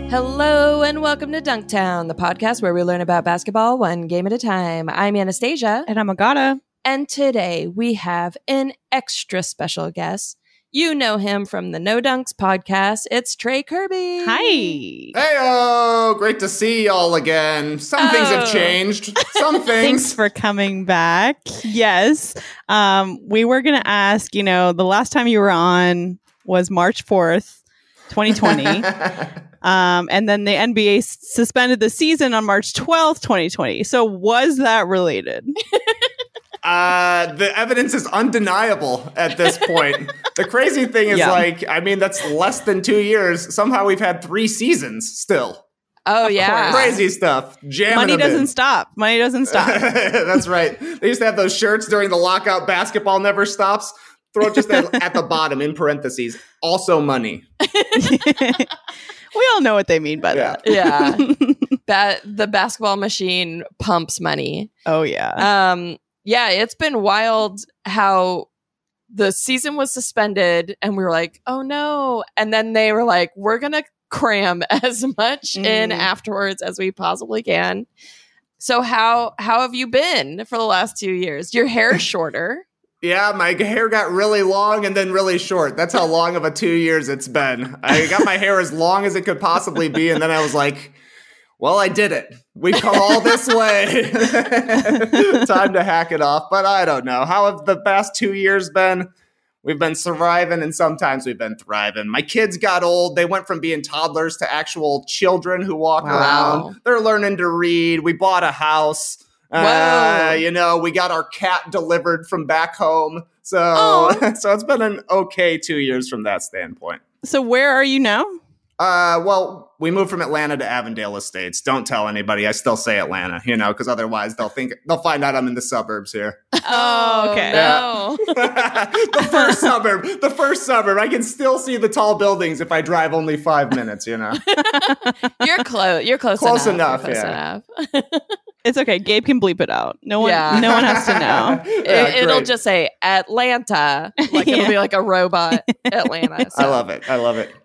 Hello and welcome to Dunktown, the podcast where we learn about basketball one game at a time. I'm Anastasia. And I'm Agata. And today we have an extra special guest. You know him from the No Dunks podcast. It's Trey Kirby. Hi. Heyo! Great to see y'all again. Some things have changed. Some things. Thanks for coming back. Yes. We were going to ask, the last time you were on was March 4th, 2020. And then the NBA suspended the season on March 12th, 2020. So was that related? The evidence is undeniable at this point. The crazy thing is, that's less than 2 years. Somehow we've had 3 seasons still. Oh, yeah. Crazy stuff. Money doesn't stop. Money doesn't stop. That's right. They used to have those shirts during the lockout, basketball never stops. Throw it just at the bottom in parentheses. Also money. We all know what they mean by that. Yeah. The basketball machine pumps money. Oh, yeah. Yeah, it's been wild how the season was suspended and we were like, oh no. And then they were like, we're going to cram as much in afterwards as we possibly can. So how have you been for the last 2 years? Your hair is shorter. Yeah, my hair got really long and then really short. That's how long of a 2 years it's been. I got my hair as long as it could possibly be. And then I was like, well, I did it. We've come all this way. Time to hack it off. But I don't know. How have the past 2 years been? We've been surviving and sometimes we've been thriving. My kids got old. They went from being toddlers to actual children who walk around. They're learning to read. We bought a house. We got our cat delivered from back home. So it's been an okay 2 years from that standpoint. So where are you now? Well, we moved from Atlanta to Avondale Estates. Don't tell anybody. I still say Atlanta, because otherwise they'll find out I'm in the suburbs here. Oh, okay. No. The first suburb. I can still see the tall buildings if I drive only 5 minutes, You're close. You're close enough. Close enough. It's okay. Gabe can bleep it out. No one has to know. It'll just say Atlanta. Like it'll be like a robot Atlanta. So. I love it.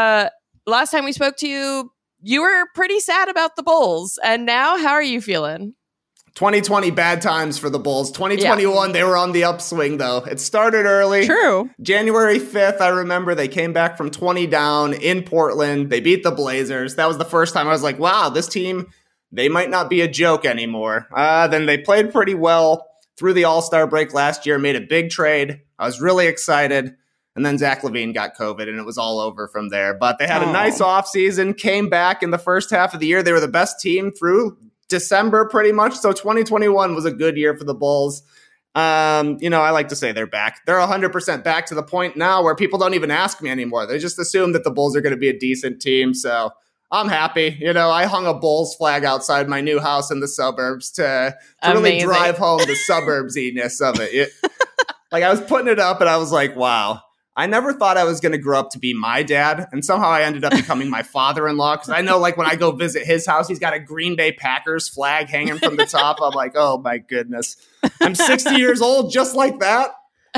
Last time we spoke to you, you were pretty sad about the Bulls. And now, how are you feeling? 2020, bad times for the Bulls. 2021, They were on the upswing, though. It started early. True. January 5th, I remember they came back from 20 down in Portland. They beat the Blazers. That was the first time I was like, wow, this team, they might not be a joke anymore. Then they played pretty well through the All-Star break last year, made a big trade. I was really excited. And then Zach LaVine got COVID, and it was all over from there. But they had a nice offseason, came back in the first half of the year. They were the best team through December, pretty much. So 2021 was a good year for the Bulls. I like to say they're back. They're 100% back to the point now where people don't even ask me anymore. They just assume that the Bulls are going to be a decent team. So I'm happy. I hung a Bulls flag outside my new house in the suburbs to really drive home the suburbs-iness of it. I was putting it up, and I was like, wow. I never thought I was going to grow up to be my dad, and somehow I ended up becoming my father-in-law, because I know, when I go visit his house, he's got a Green Bay Packers flag hanging from the top. I'm like, oh, my goodness. I'm 60 years old just like that.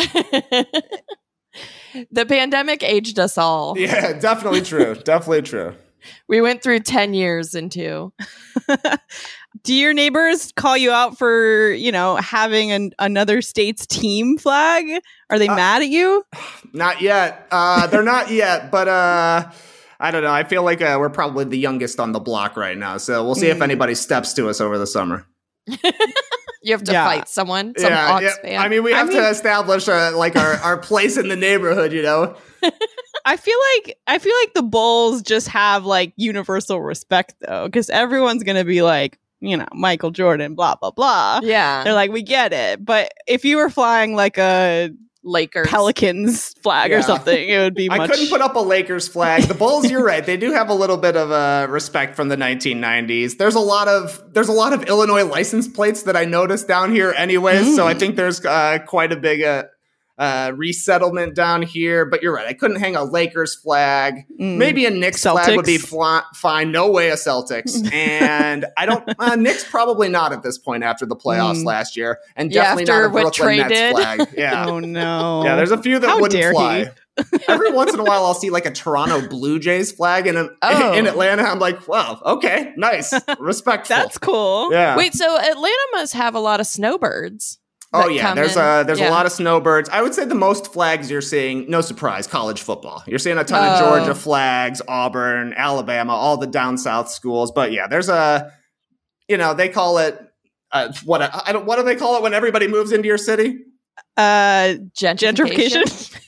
The pandemic aged us all. Yeah, definitely true. Definitely true. We went through 10 years in 2. Do your neighbors call you out for, having another state's team flag? Are they mad at you? Not yet. They're not yet, but I don't know. I feel like we're probably the youngest on the block right now, so we'll see if anybody steps to us over the summer. You have to fight someone, some Hawks fan. I mean, we have to establish our place in the neighborhood, I feel like the Bulls just have universal respect though, because everyone's gonna be like, Michael Jordan, blah blah blah. Yeah, they're like, we get it. But if you were flying like a Lakers Pelicans flag or something, it would be I couldn't put up a Lakers flag. The Bulls, you're right, they do have a little bit of respect from the 1990s. There's a lot of Illinois license plates that I noticed down here anyways, so I think there's quite a big resettlement down here, but you're right. I couldn't hang a Lakers flag. Maybe a Knicks flag would be fine. No way a Celtics. And I don't, Knicks probably not at this point after the playoffs last year. And definitely not a Brooklyn Nets flag. Yeah. Oh no. Yeah, there's a few that wouldn't fly. Every once in a while, I'll see like a Toronto Blue Jays flag in Atlanta. I'm like, wow, okay, nice, respectful. That's cool. Yeah. Wait, so Atlanta must have a lot of snowbirds. Oh yeah, there's a lot of snowbirds. I would say the most flags you're seeing, no surprise, college football. You're seeing a ton of Georgia flags, Auburn, Alabama, all the down south schools. But yeah, there's they call it what do they call it when everybody moves into your city? Gentrification.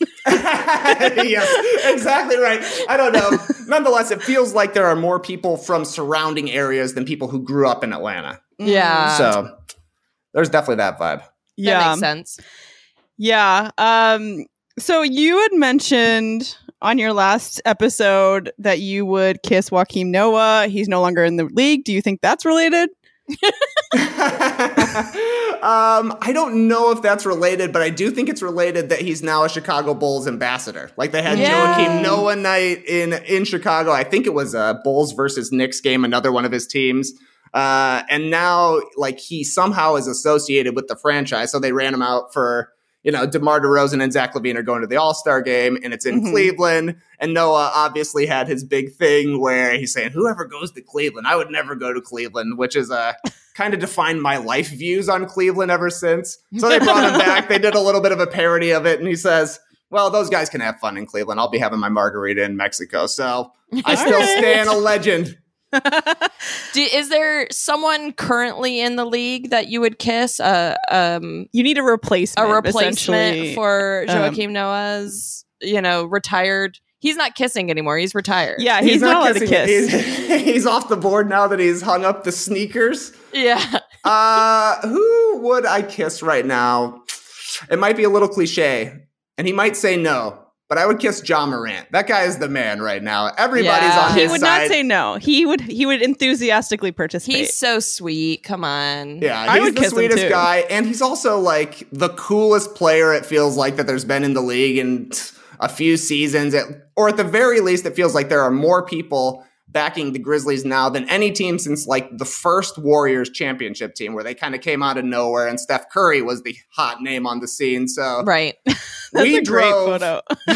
Yes, exactly right. I don't know. Nonetheless, it feels like there are more people from surrounding areas than people who grew up in Atlanta. Yeah. So there's definitely that vibe. That makes sense. Yeah. So you had mentioned on your last episode that you would kiss Joakim Noah. He's no longer in the league. Do you think that's related? I don't know if that's related, but I do think it's related that he's now a Chicago Bulls ambassador. Like they had Joakim Noah night in Chicago. I think it was a Bulls versus Knicks game, another one of his teams. And now, like, he somehow is associated with the franchise. So they ran him out for, DeMar DeRozan and Zach LaVine are going to the All-Star game, and it's in Cleveland. And Noah obviously had his big thing where he's saying, whoever goes to Cleveland, I would never go to Cleveland, which is kind of defined my life views on Cleveland ever since. So they brought him back. They did a little bit of a parody of it, and he says, well, those guys can have fun in Cleveland. I'll be having my margarita in Mexico. So I still stand a legend. Is there someone currently in the league that you would kiss? You need a replacement. A replacement for Joakim Noah's, retired. He's not kissing anymore. He's retired. Yeah, he's not allowed to kiss. He's off the board now that he's hung up the sneakers. Yeah. Who would I kiss right now? It might be a little cliche, and he might say no. But I would kiss Ja Morant. That guy is the man right now. Everybody's on his side. He would not say no. He would enthusiastically participate. He's so sweet. Come on. Yeah, he's the sweetest guy. And he's also like the coolest player it feels like that there's been in the league in a few seasons. Or at the very least, it feels like there are more people backing the Grizzlies now than any team since like the first Warriors championship team where they kind of came out of nowhere and Steph Curry was the hot name on the scene. So right. That's a great photo.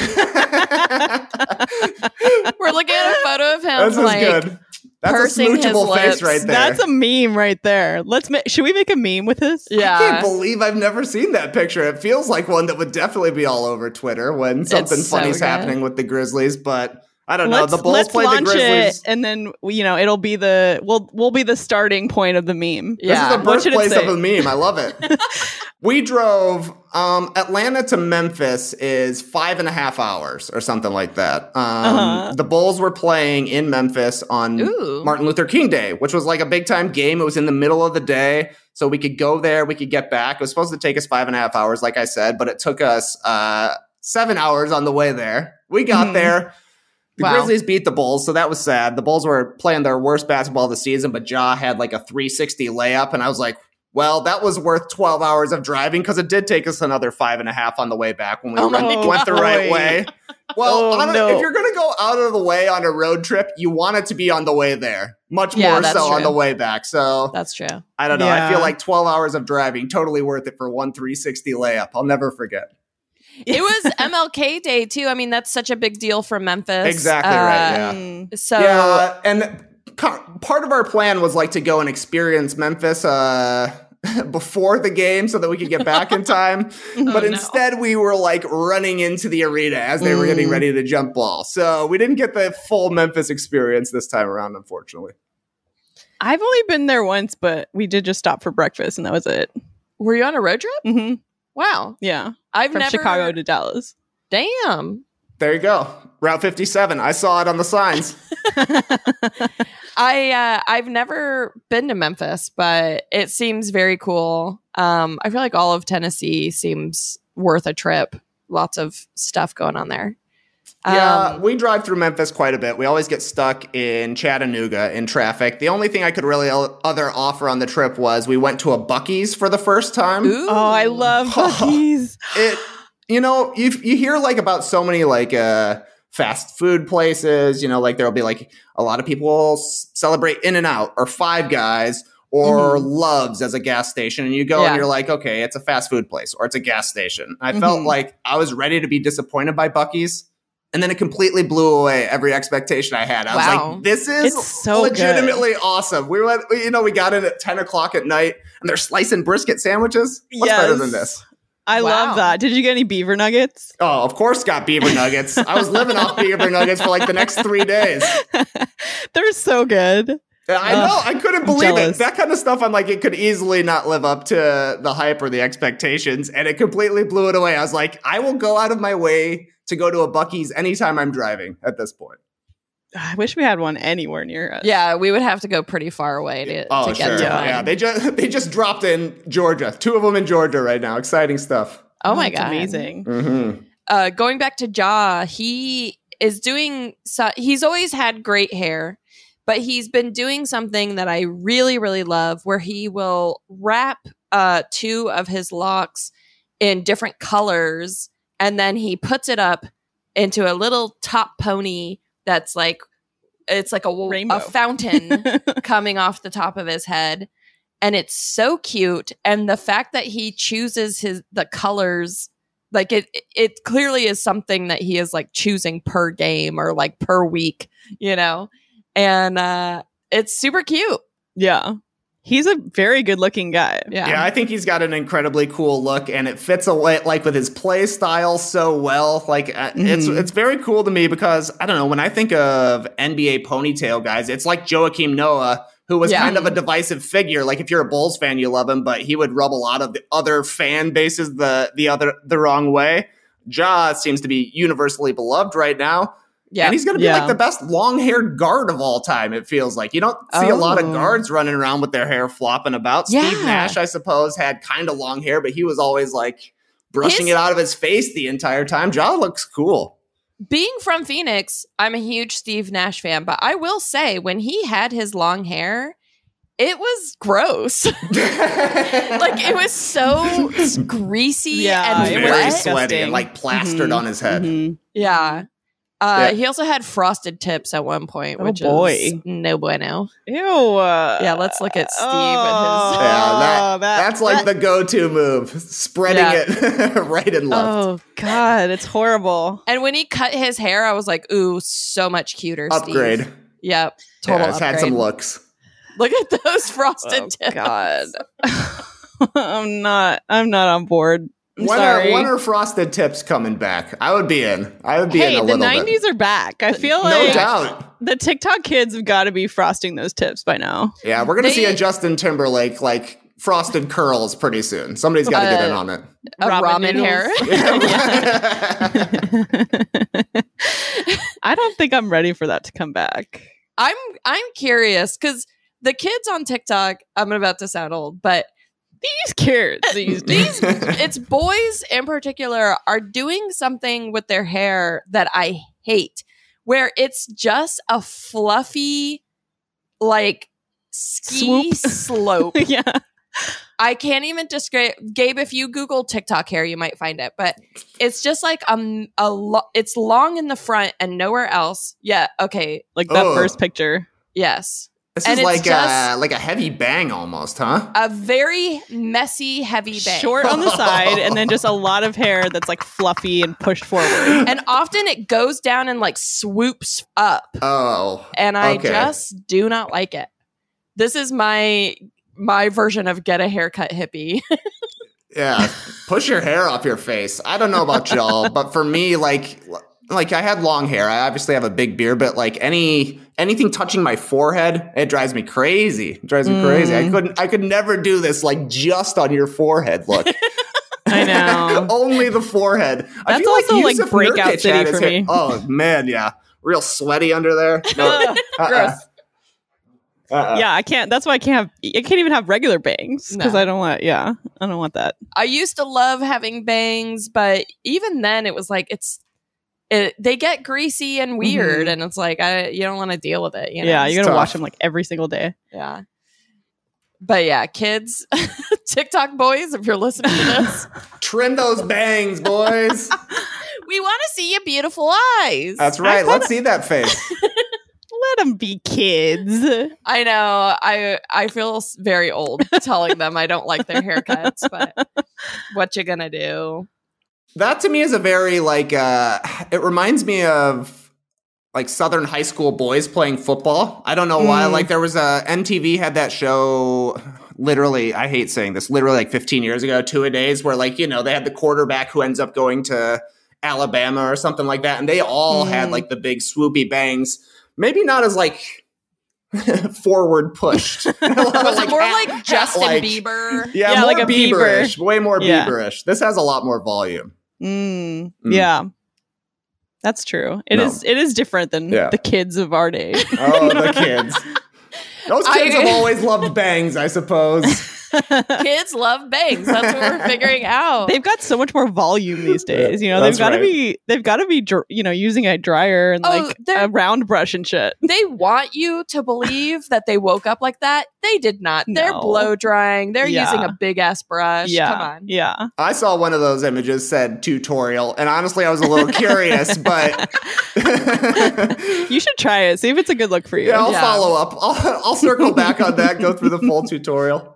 We're looking at a photo of him. This is good. That's a smoochable face right there. That's a meme right there. Should we make a meme with this? Yeah. I can't believe I've never seen that picture. It feels like one that would definitely be all over Twitter when something funny's happening with the Grizzlies, but I don't know. The Bulls play the Grizzlies, and then it'll be we'll be the starting point of the meme. Yeah, this is the birthplace of a meme. I love it. We drove Atlanta to Memphis is 5.5 hours or something like that. The Bulls were playing in Memphis on Martin Luther King Day, which was like a big time game. It was in the middle of the day, so we could go there, we could get back. It was supposed to take us 5.5 hours, like I said, but it took us 7 hours on the way there. We got there. The Grizzlies beat the Bulls, so that was sad. The Bulls were playing their worst basketball of the season, but Ja had like a 360 layup, and I was like, well, that was worth 12 hours of driving because it did take us another 5.5 on the way back when we went the right way. Well, if you're going to go out of the way on a road trip, you want it to be on the way there. Much more so on the way back. So that's true. I don't know. I feel like 12 hours of driving, totally worth it for one 360 layup. I'll never forget. It was MLK Day too. I mean, that's such a big deal for Memphis. Exactly right. Yeah. So yeah, and part of our plan was like to go and experience Memphis before the game so that we could get back in time. But instead, we were like running into the arena as they were getting ready to jump ball. So we didn't get the full Memphis experience this time around, unfortunately. I've only been there once, but we did just stop for breakfast, and that was it. Were you on a road trip? Mm-hmm. Wow. Yeah. From Chicago to Dallas. Damn. There you go. Route 57. I saw it on the signs. I've never been to Memphis, but it seems very cool. I feel like all of Tennessee seems worth a trip. Lots of stuff going on there. Yeah, we drive through Memphis quite a bit. We always get stuck in Chattanooga in traffic. The only thing I could really other offer on the trip was we went to a Buc-ee's for the first time. Ooh. Oh, I love Buc-ee's. You hear like about so many like fast food places, like there'll be like a lot of people celebrate In-N-Out or Five Guys or Love's as a gas station. And you go and you're like, okay, it's a fast food place or it's a gas station. I felt like I was ready to be disappointed by Buc-ee's. And then it completely blew away every expectation I had. I was like, this is It's so legitimately awesome. We went, we got in at 10 o'clock at night and they're slicing brisket sandwiches. What's better than this? I love that. Did you get any beaver nuggets? Oh, of course got beaver nuggets. I was living off beaver nuggets for like the next 3 days. They're so good. I know. I couldn't believe jealous. it. That kind of stuff, I'm like, it could easily not live up to the hype or the expectations. And it completely blew it away. I was like, I will go out of my way to go to a Buc-ee's anytime I'm driving at this point. I wish we had one anywhere near us. Yeah, we would have to go pretty far away to get to one. Yeah, they just dropped in Georgia. 2 of them in Georgia right now. Exciting stuff. Oh my That's God. amazing. Mm-hmm. Going back to Ja, he is doing, he's always had great hair, but he's been doing something that I really, really love where he will wrap 2 of his locks in different colors and then he puts it up into a little top pony that's like, it's like a fountain coming off the top of his head. And it's so cute. And the fact that he chooses the colors, like it clearly is something that he is like choosing per game or like per week, you know? And it's super cute. Yeah. He's a very good looking guy. Yeah, I think he's got an incredibly cool look and it fits away like with his play style so well. Like it's very cool to me because I don't know, when I think of NBA ponytail guys, it's like Joakim Noah, who was kind of a divisive figure. Like if you're a Bulls fan, you love him, but he would rub a lot of the other fan bases the wrong way. Ja seems to be universally beloved right now. Yeah. And he's going to be like the best long-haired guard of all time, it feels like. You don't see a lot of guards running around with their hair flopping about. Yeah. Steve Nash, I suppose, had kind of long hair, but he was always like brushing it out of his face the entire time. Ja looks cool. Being from Phoenix, I'm a huge Steve Nash fan, but I will say when he had his long hair, it was gross. Like it was so greasy and very wet. sweaty and like plastered on his head. Yeah. He also had frosted tips at one point, which is no bueno. Ew. Yeah, let's look at Steve and his... that's like the go-to move, spreading it right and left. Oh, God, it's horrible. And when he cut his hair, I was like, ooh, so much cuter, Upgrade. Steve. Yep, total It's upgrade. had some looks. Look at those frosted tips. God. I'm not on board. When are frosted tips coming back? I would be in. I would be in a little bit. The 90s are back. I feel like no doubt. The TikTok kids have got to be frosting those tips by now. Yeah, we're going to see a Justin Timberlake like frosted curls pretty soon. Somebody's got to get in on it. A ramen hair. I don't think I'm ready for that to come back. I'm curious because the kids on TikTok, I'm about to sound old, but these kids, it's boys in particular are doing something with their hair that I hate, where it's just a fluffy, like ski slope. Yeah. I can't even describe. Gabe, if you Google TikTok hair, you might find it. But it's just like it's long in the front and nowhere else. Yeah. Okay. Like that first picture. Yes. This is like a heavy bang almost, huh? A very messy, heavy bang. Short on the side, and then just a lot of hair that's like fluffy and pushed forward. And often it goes down and like swoops up. Oh. And I just do not like it. This is my version of get a haircut hippie. Yeah. Push your hair off your face. I don't know about y'all, but for me, like I had long hair. I obviously have a big beard, but like anything touching my forehead, it drives me crazy. I could never do this like just on your forehead look. I know. Only the forehead. That's I feel also like Yusuf breakout Nurkic city for me. Oh man, yeah. Real sweaty under there. No. Gross. Yeah, I can't. That's why I can't even have regular bangs because I don't want that. I used to love having bangs, but even then it was like they get greasy and weird, and it's like you don't want to deal with it. You know? Yeah, you're gonna wash them like every single day. Yeah, but yeah, kids, TikTok boys, if you're listening to this, trim those bangs, boys. We want to see your beautiful eyes. That's right. Let's see that face. Let them be kids. I know. I feel very old telling them I don't like their haircuts, but what you gonna do? That to me is a very like it reminds me of like Southern high school boys playing football. I don't know why. Like there was MTV had that show literally, I hate saying this, literally like 15 years ago, 2-A-Days, where like, you know, they had the quarterback who ends up going to Alabama or something like that. And they all had like the big swoopy bangs. Maybe not as like forward pushed. Was it more like Justin Bieber? Yeah, more like a Bieber-ish, Bieber. way more Bieber-ish. This has a lot more volume. Yeah. That's true. It is different than the kids of our day. Oh, the kids. Those kids have always loved bangs, I suppose. Kids love bangs. That's what we're figuring out. They've got so much more volume these days. You know, they've got to be, you know, using a dryer and like a round brush and shit. They want you to believe that they woke up like that. They did not. They're blow drying. They're using a big ass brush. Yeah. Come on. Yeah. I saw one of those images said tutorial, and honestly, I was a little curious, but you should try it. See if it's a good look for you. Yeah, I'll follow up. I'll circle back on that. Go through the full tutorial.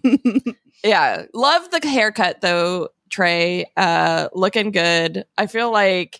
Yeah, love the haircut though, Trey. Looking good. I feel like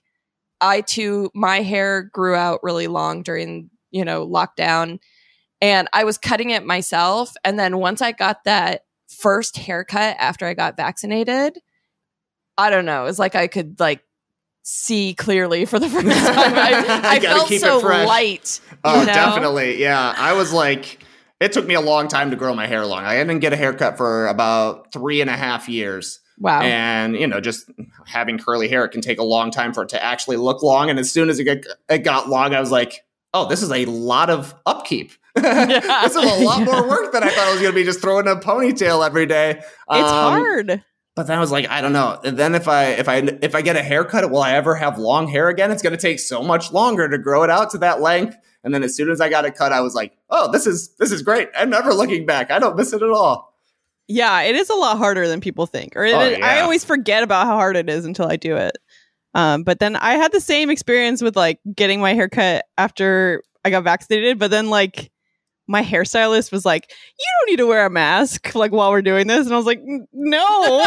my hair grew out really long during, you know, lockdown, and I was cutting it myself. And then once I got that first haircut after I got vaccinated, I don't know. It's like I could like see clearly for the first time. I felt so light. Oh, you know? Definitely. Yeah, I was like. It took me a long time to grow my hair long. I didn't get a haircut for about 3.5 years. Wow. And, you know, just having curly hair, it can take a long time for it to actually look long. And as soon as it got long, I was like, oh, this is a lot of upkeep. This is a lot more work than I thought it was going to be just throwing a ponytail every day. It's hard. But then I was like, I don't know. And then if I get a haircut, will I ever have long hair again? It's going to take so much longer to grow it out to that length. And then as soon as I got it cut, I was like, oh, this is great. I'm never looking back. I don't miss it at all. Yeah, it is a lot harder than people think. I always forget about how hard it is until I do it. But then I had the same experience with like getting my hair cut after I got vaccinated. But then like my hairstylist was like, you don't need to wear a mask like while we're doing this. And I was like, no.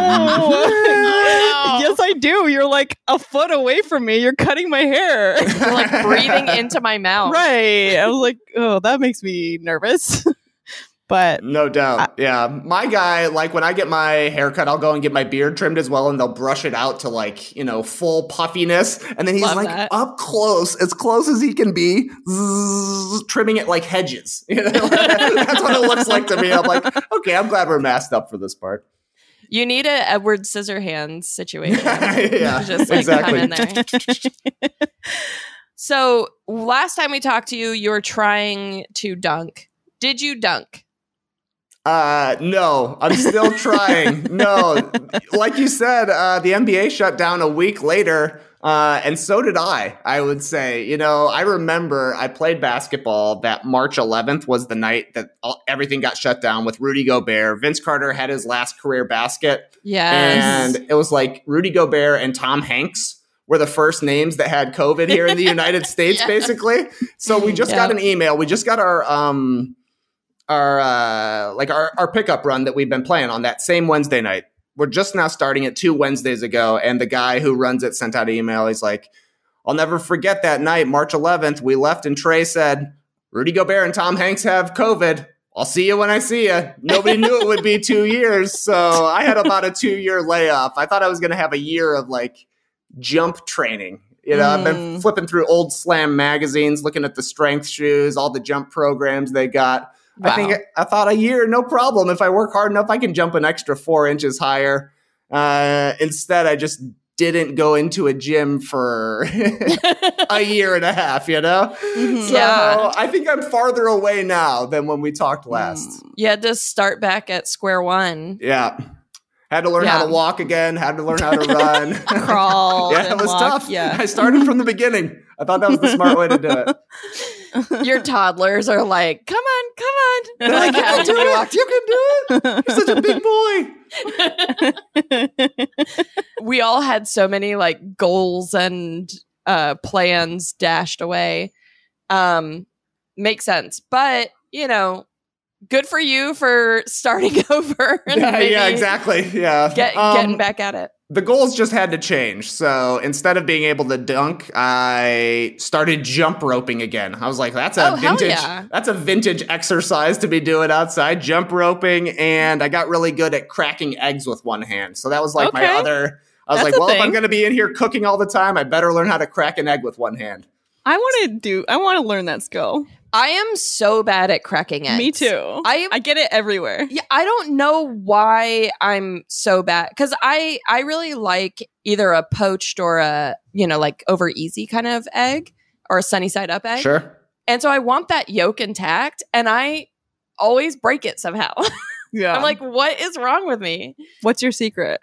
Yes, I do. You're like a foot away from me. You're cutting my hair. You're like breathing into my mouth. Right. I was like, oh, that makes me nervous. But no doubt. Yeah. My guy, like when I get my haircut, I'll go and get my beard trimmed as well. And they'll brush it out to like, you know, full puffiness. And then he's up close, as close as he can be, trimming it like hedges. You know? That's what it looks like to me. I'm like, okay, I'm glad we're masked up for this part. You need a Edward Scissorhands situation. Yeah, just like exactly. come in there. So last time we talked to you, you were trying to dunk. Did you dunk? No, I'm still trying. No, like you said, the NBA shut down a week later, and so did I would say. You know, I remember I played basketball. That March 11th was the night that everything got shut down with Rudy Gobert. Vince Carter had his last career basket. Yes. And it was like Rudy Gobert and Tom Hanks were the first names that had COVID here in the United States, basically. So we just got an email. We just got our pickup run that we've been playing on that same Wednesday night. We're just now starting it 2 Wednesdays ago. And the guy who runs it sent out an email. He's like, I'll never forget that night, March 11th. We left and Trey said, Rudy Gobert and Tom Hanks have COVID. I'll see you when I see you. Nobody knew it would be 2 years. So I had about a 2-year layoff. I thought I was going to have a year of like jump training. You know, I've been flipping through old Slam magazines, looking at the strength shoes, all the jump programs they got. Wow. I thought a year, no problem. If I work hard enough, I can jump an extra 4 inches higher. Instead, I just didn't go into a gym for a year and a half, you know? So I think I'm farther away now than when we talked last. You had to start back at square one. Yeah. Had to learn how to walk again. Had to learn how to run. Crawl. Yeah, it was walk. tough. Yeah. I started from the beginning. I thought that was the smart way to do it. Your toddlers are like, come on. They're like, you can do it. You can do it. You're such a big boy. We all had so many like goals and plans dashed away. Makes sense. But, you know, good for you for starting over. And yeah, exactly. Yeah. Getting back at it. the goals just had to change. So instead of being able to dunk, I started jump roping again. I was like, that's a vintage exercise to be doing outside, jump roping. And I got really good at cracking eggs with one hand. So that was like my other, I was like, well, if I'm going to be in here cooking all the time, I better learn how to crack an egg with one hand. I want to learn that skill. I am so bad at cracking eggs. Me too. I get it everywhere. Yeah, I don't know why I'm so bad, because I really like either a poached or a, like over easy kind of egg, or a sunny side up egg. Sure. And so I want that yolk intact, and I always break it somehow. Yeah. I'm like, what is wrong with me? What's your secret?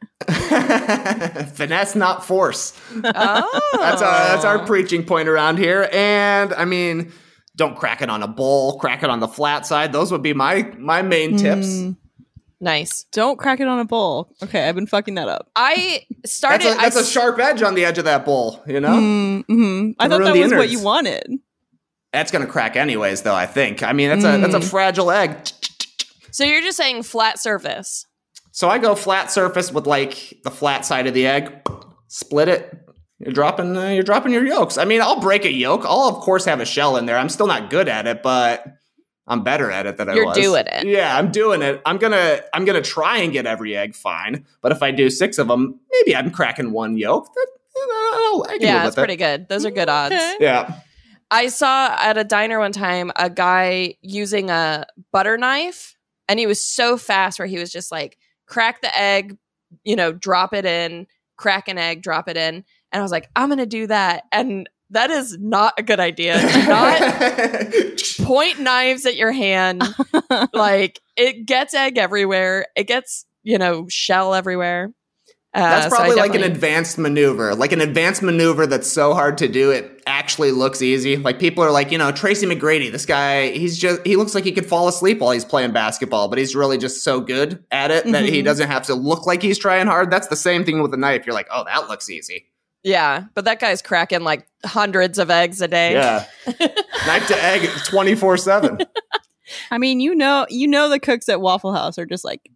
Finesse, not force. Oh. That's our preaching point around here. And I mean, don't crack it on a bowl, crack it on the flat side. Those would be my main tips. Nice. Don't crack it on a bowl. Okay, I've been fucking that up. I started... That's a sharp edge on the edge of that bowl, you know? Mm-hmm. I thought that was what you wanted. That's going to crack anyways, though, I think. I mean, that's a fragile egg. So you're just saying flat surface. So I go flat surface with like the flat side of the egg, split it. You're dropping your yolks. I mean, I'll break a yolk. I'll of course have a shell in there. I'm still not good at it, but I'm better at it than I was. You're doing it. Yeah, I'm doing it. I'm gonna try and get every egg fine. But if I do 6 of them, maybe I'm cracking one yolk. That's pretty good. Those are good odds. Okay. Yeah. I saw at a diner one time a guy using a butter knife, and he was so fast where he was just like, crack the egg, drop it in, crack an egg, drop it in. And I was like, I'm going to do that. And that is not a good idea. Do not point knives at your hand. Like, it gets egg everywhere. It gets, shell everywhere. That's probably like an advanced maneuver. Like an advanced maneuver that's so hard to do, it actually looks easy. Like people are like, Tracy McGrady, this guy, he looks like he could fall asleep while he's playing basketball, but he's really just so good at it that he doesn't have to look like he's trying hard. That's the same thing with a knife. You're like, oh, that looks easy. Yeah, but that guy's cracking like hundreds of eggs a day. Yeah. Knife to egg 24/7. I mean, the cooks at Waffle House are just like,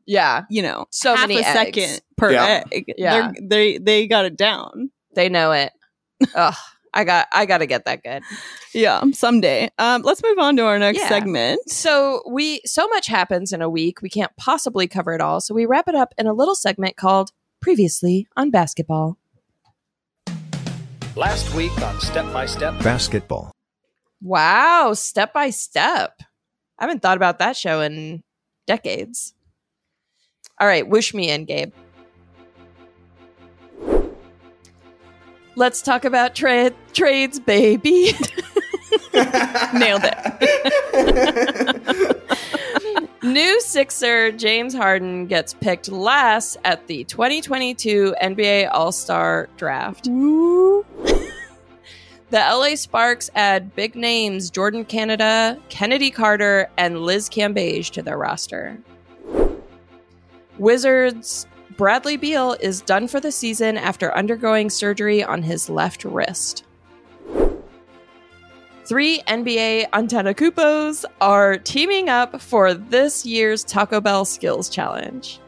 so half many a second eggs per egg. Yeah. They got it down. They know it. Ugh, I got to get that good. Yeah, someday. Let's move on to our next segment. So much happens in a week, we can't possibly cover it all. So we wrap it up in a little segment called Previously on Basketball. Last week on Step by Step Basketball. Wow, Step by Step. I haven't thought about that show in decades. All right, whoosh me in, Gabe. Let's talk about trades, baby. Nailed it. New Sixer James Harden gets picked last at the 2022 NBA All-Star Draft. Woo. The LA Sparks add big names Jordan Canada, Kennedy Carter, and Liz Cambage to their roster. Wizards' Bradley Beal is done for the season after undergoing surgery on his left wrist. 3 NBA Antetokounmpos are teaming up for this year's Taco Bell Skills Challenge.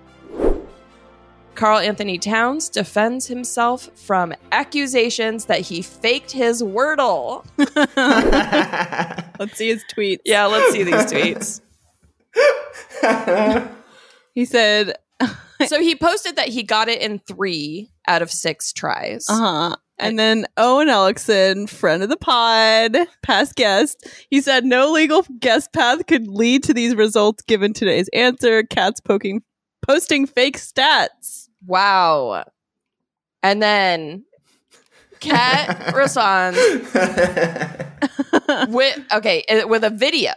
Karl Anthony Towns defends himself from accusations that he faked his Wordle. Let's see his tweets. Yeah, let's see these tweets. He said... So he posted that he got it in 3 out of 6 tries. Uh-huh. And then Owen Ellickson, friend of the pod, past guest, he said no legal guest path could lead to these results given today's answer. Cats posting fake stats. Wow. And then Cat responds with a video.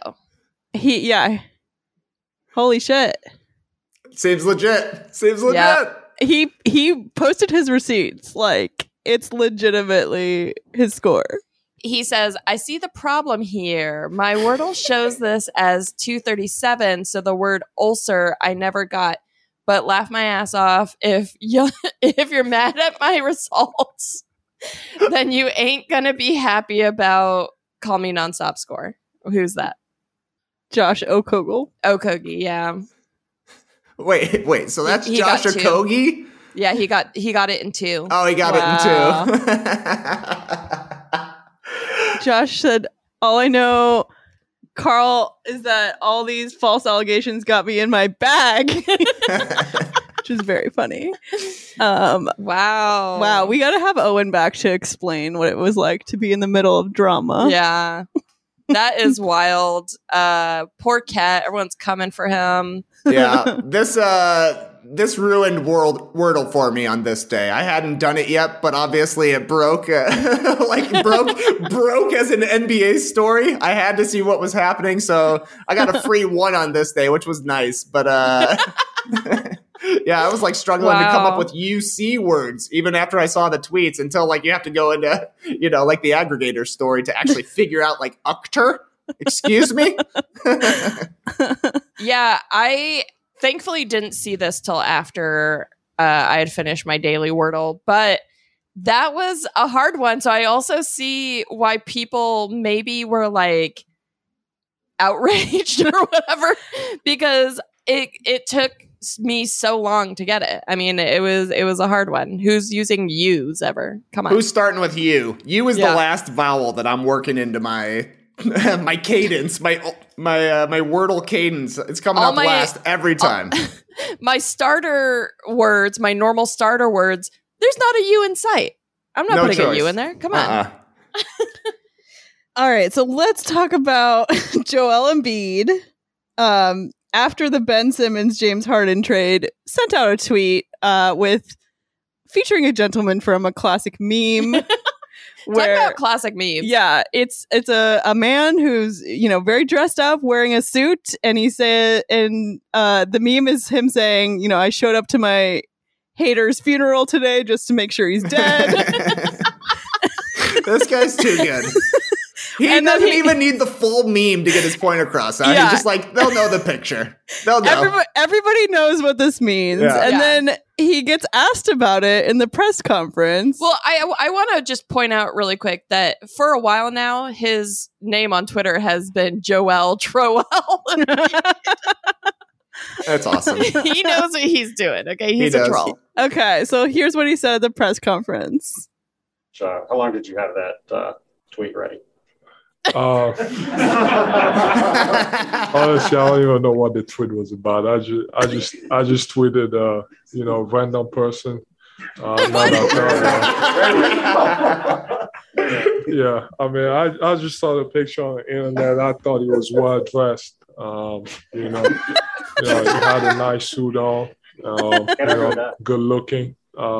Holy shit. Seems legit. Yep. He posted his receipts. Like, it's legitimately his score. He says, I see the problem here. My Wordle shows this as 237, so the word ulcer I never got. But laugh my ass off. If you're mad at my results, then you ain't gonna be happy about Call Me Nonstop Score. Who's that? Josh Okogie. Okogie, yeah. Wait. So that's He Josh got 2. Okogie? Yeah, he got it in 2. Oh, he got it in 2. Josh said, all I know, Carl, is that all these false allegations got me in my bag. Which is very funny. Wow. Wow, we got to have Owen back to explain what it was like to be in the middle of drama. Yeah. That is wild. Poor Cat. Everyone's coming for him. Yeah, this ruined Wordle for me on this day. I hadn't done it yet, but obviously it broke, broke as an NBA story. I had to see what was happening, so I got a free 1 on this day, which was nice. But yeah, I was like struggling to come up with UC words even after I saw the tweets until like you have to go into like the aggregator story to actually figure out like Ukter. Excuse me. Yeah, I thankfully didn't see this till after I had finished my daily Wordle, but that was a hard one. So I also see why people maybe were like outraged or whatever, because it took me so long to get it. I mean, it was a hard one. Who's using U's ever? Come on. Who's starting with U? U is the last vowel that I'm working into my my cadence, my Wordle cadence. It's coming up last every time. My starter words, my normal starter words, there's not a U in sight. I'm not putting a U in there. Come on. All right, so let's talk about Joel Embiid. After the Ben Simmons James Harden trade, sent out a tweet with featuring a gentleman from a classic meme. Talk about classic memes. Yeah, it's a man who's very dressed up, wearing a suit, and he said, and the meme is him saying, I showed up to my hater's funeral today just to make sure he's dead. This guy's too good. He doesn't even need the full meme to get his point across. Huh? He's just like, they'll know the picture. They'll know. Everybody knows what this means. Yeah. And then he gets asked about it in the press conference. Well, I want to just point out really quick that for a while now, his name on Twitter has been Joel Trowell. That's awesome. He knows what he's doing. Okay, he's a troll. Okay, so here's what he said at the press conference. How long did you have that tweet ready? Honestly, I don't even know what the tweet was about. I just tweeted, random person. Yeah, I mean, I just saw the picture on the internet. I thought he was well dressed. He had a nice suit on. Good looking.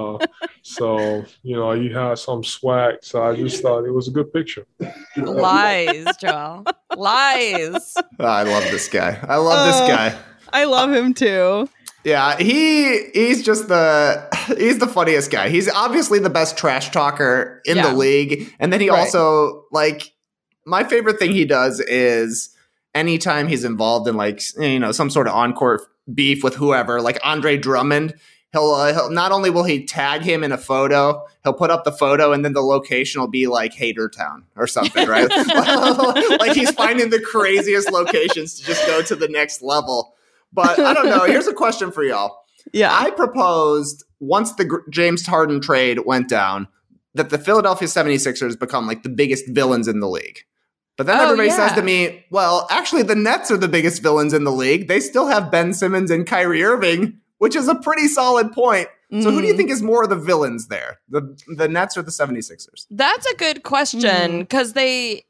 So he had some swag. So I just thought it was a good picture. Lies, Joel. Lies. I love this guy. I love him too. Yeah, he's the funniest guy. He's obviously the best trash talker in the league. And then he also, like, my favorite thing he does is anytime he's involved in some sort of on-court beef with whoever, like Andre Drummond, he'll not only will he tag him in a photo, he'll put up the photo and then the location will be like Hatertown or something, right? Like he's finding the craziest locations to just go to the next level. But I don't know. Here's a question for y'all. Yeah. I proposed once the James Harden trade went down that the Philadelphia 76ers become like the biggest villains in the league. But then everybody says to me, well, actually the Nets are the biggest villains in the league. They still have Ben Simmons and Kyrie Irving, which is a pretty solid point. So who do you think is more of the villains there? The Nets or the 76ers? That's a good question because I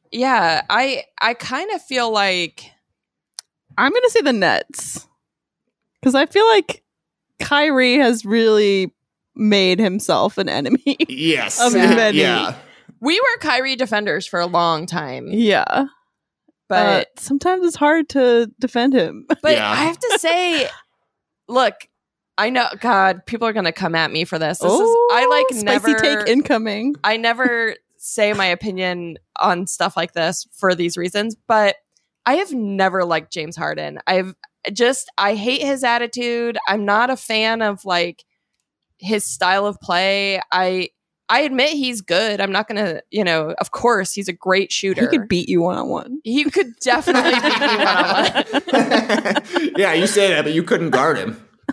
kind of feel like I'm going to say the Nets because I feel like Kyrie has really made himself an enemy. Yes. Of many. Yeah. We were Kyrie defenders for a long time. Yeah. But sometimes it's hard to defend him. But I have to say, look, I know, God, people are going to come at me for this. Spicy take incoming. I never say my opinion on stuff like this for these reasons, but I have never liked James Harden. I hate his attitude. I'm not a fan of like his style of play. I admit he's good. I'm not going to, of course, he's a great shooter. He could beat you one-on-one. He could definitely beat me one-on-one. Yeah, you say that, but you couldn't guard him.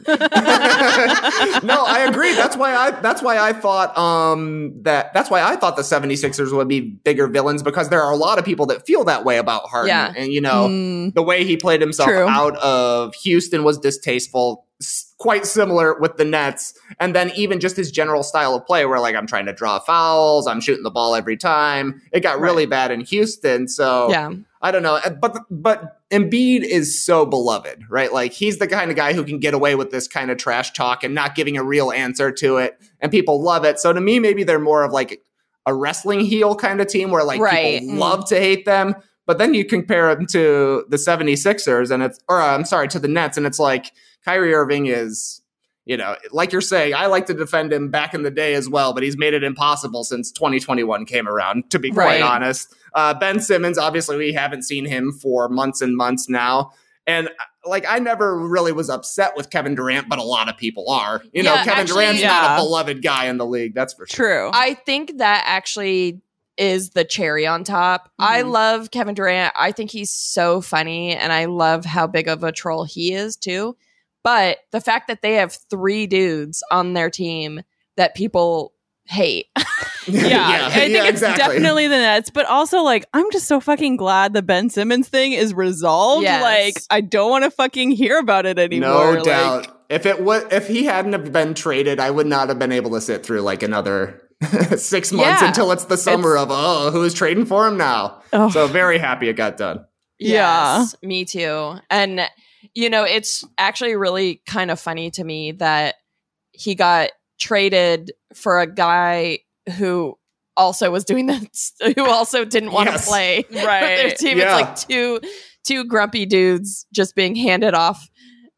No, I agree. That's why I thought the 76ers would be bigger villains, because there are a lot of people that feel that way about Harden. Yeah. And the way he played himself True. out of Houston was distasteful, quite similar with the Nets. And then even just his general style of play, where like I'm trying to draw fouls, I'm shooting the ball every time. It got really bad in Houston. So Yeah. I don't know, but Embiid is so beloved, right? Like he's the kind of guy who can get away with this kind of trash talk and not giving a real answer to it, and people love it. So to me, maybe they're more of like a wrestling heel kind of team where like people love to hate them, but then you compare them to the 76ers to the Nets, and it's like Kyrie Irving is, like you're saying, I like to defend him back in the day as well, but he's made it impossible since 2021 came around, to be quite honest. Ben Simmons, obviously, we haven't seen him for months and months now. And like, I never really was upset with Kevin Durant, but a lot of people are. Kevin Durant's not a beloved guy in the league. That's for sure. True. I think that actually is the cherry on top. I love Kevin Durant. I think he's so funny, and I love how big of a troll he is too. But the fact that they have 3 dudes on their team that people hate. I think it's definitely the Nets, but also like I'm just so fucking glad the Ben Simmons thing is resolved. Yes. Like I don't want to fucking hear about it anymore. No doubt. If he hadn't have been traded, I would not have been able to sit through like another 6 months until it's the summer of who's trading for him now. Oh. So very happy it got done. Yes, me too. And it's actually really kind of funny to me that he got traded for a guy who also was doing this, who also didn't want to play their team. It's like two grumpy dudes just being handed off.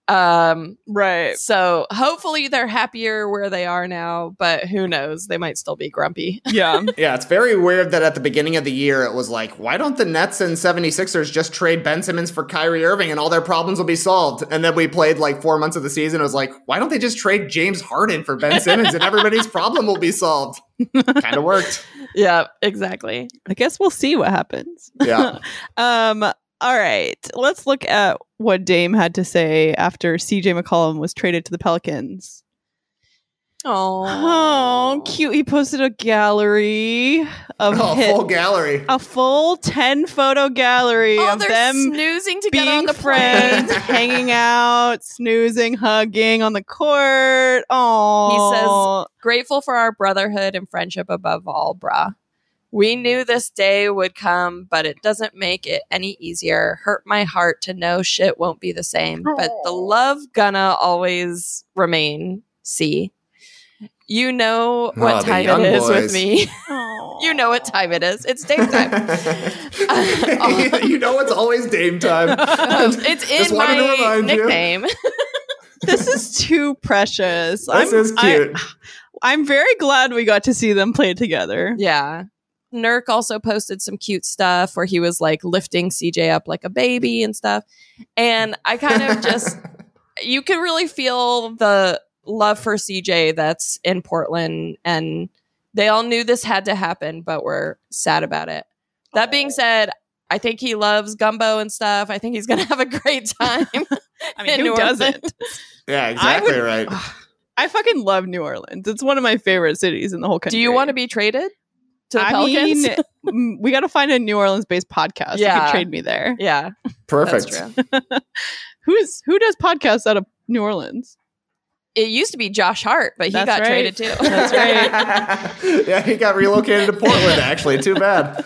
So hopefully they're happier where they are now, but who knows? They might still be grumpy. Yeah, it's very weird that at the beginning of the year, it was like, why don't the Nets and 76ers just trade Ben Simmons for Kyrie Irving and all their problems will be solved? And then we played like 4 months of the season. It was like, why don't they just trade James Harden for Ben Simmons and everybody's problem will be solved? Kind of worked. Yeah, exactly. I guess we'll see what happens. Yeah. All right, let's look at what Dame had to say after CJ McCollum was traded to the Pelicans. Oh, cute. He posted a gallery of full gallery. A full 10-photo gallery of them snoozing together being on the friends, hanging out, snoozing, hugging on the court. Oh, he says, "Grateful for our brotherhood and friendship above all, brah. We knew this day would come, but it doesn't make it any easier. Hurt my heart to know shit won't be the same. But the love gonna always remain. See, you know what time it is with me. You know what time it is. It's Dame time. You know it's always Dame time. It's in my nickname. This is too precious. This is cute. I'm very glad we got to see them play together. Yeah. Nurk also posted some cute stuff where he was like lifting CJ up like a baby and stuff. And I kind of just, you can really feel the love for CJ that's in Portland. And they all knew this had to happen, but were sad about it. That being said, I think he loves gumbo and stuff. I think he's going to have a great time. I mean, who doesn't? Yeah, exactly right. I fucking love New Orleans. It's one of my favorite cities in the whole country. Do you want to be traded to the Pelicans? Mean, we got to find a New Orleans-based podcast. Yeah. You could trade me there. Yeah. Perfect. That's true. Who does podcasts out of New Orleans? It used to be Josh Hart, but he got traded too. That's right. Yeah, he got relocated to Portland, actually. Too bad.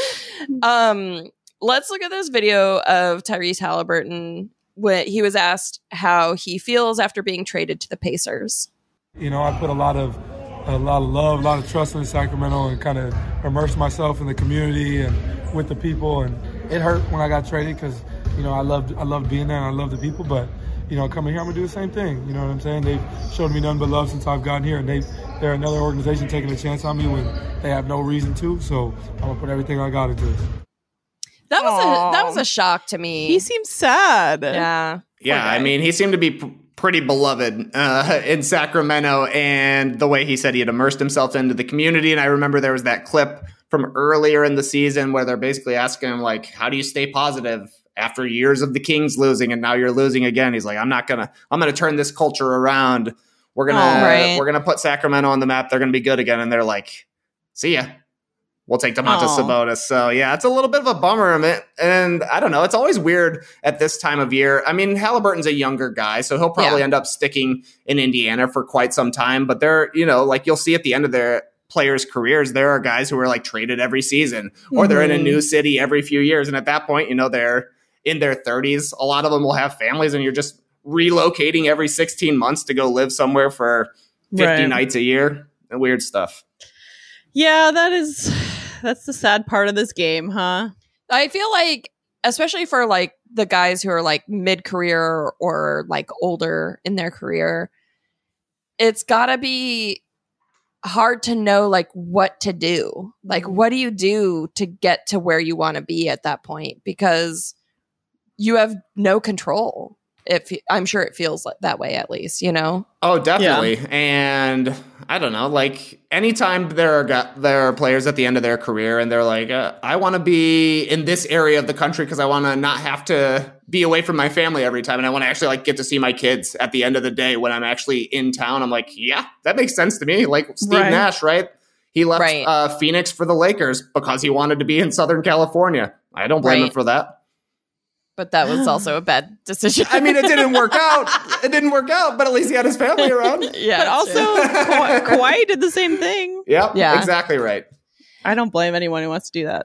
Let's look at this video of Tyrese Halliburton when he was asked how he feels after being traded to the Pacers. I put a lot of love, a lot of trust in Sacramento, and kind of immersed myself in the community and with the people. And it hurt when I got traded because I loved being there and I love the people. But coming here, I'm gonna do the same thing. You know what I'm saying? They've showed me nothing but love since I've gotten here, and they're another organization taking a chance on me when they have no reason to. So I'm gonna put everything I got into it. That was a shock to me. He seems sad. Yeah. Yeah, I mean, he seemed to be pretty beloved in Sacramento, and the way he said he had immersed himself into the community. And I remember there was that clip from earlier in the season where they're basically asking him, like, how do you stay positive after years of the Kings losing and now you're losing again. He's like, I'm going to turn this culture around. We're going to put Sacramento on the map. They're going to be good again. And they're like, see ya. We'll take Domantas Sabonis. So, yeah, it's a little bit of a bummer. And I don't know. It's always weird at this time of year. I mean, Halliburton's a younger guy, so he'll probably end up sticking in Indiana for quite some time. But they're, like you'll see at the end of their players' careers, there are guys who are like traded every season or they're in a new city every few years. And at that point, they're in their 30s. A lot of them will have families and you're just relocating every 16 months to go live somewhere for 50 nights a year and weird stuff. Yeah, that's the sad part of this game, huh? I feel like, especially for like the guys who are like mid-career or like older in their career, it's gotta be hard to know like what to do. Like, what do you do to get to where you want to be at that point? Because you have no control. I'm sure it feels like that way, at least, Oh, definitely. Yeah. And I don't know, like anytime there are players at the end of their career and they're like, I want to be in this area of the country because I want to not have to be away from my family every time. And I want to actually like get to see my kids at the end of the day when I'm actually in town. I'm like, yeah, that makes sense to me. Like Steve Nash, right? He left Phoenix for the Lakers because he wanted to be in Southern California. I don't blame him for that. But that was also a bad decision. I mean, it didn't work out. But at least he had his family around. Yeah. But also, Kawhi did the same thing. Yep, yeah, exactly right. I don't blame anyone who wants to do that.